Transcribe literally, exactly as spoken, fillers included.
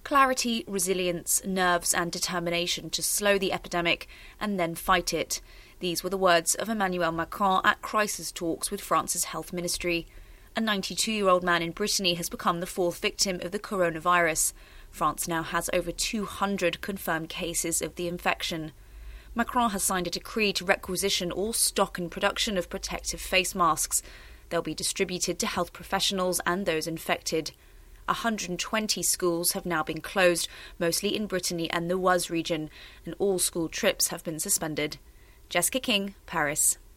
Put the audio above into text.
Clarity, resilience, nerves and determination to slow the epidemic and then fight it. These were the words of Emmanuel Macron at crisis talks with France's health ministry. A ninety-two-year-old man in Brittany has become the fourth victim of the coronavirus. France now has over two hundred confirmed cases of the infection. Macron has signed a decree to requisition all stock and production of protective face masks. They'll be distributed to health professionals and those infected. one hundred twenty schools have now been closed, mostly in Brittany and the Oise region, and all school trips have been suspended. Jessica King, Paris.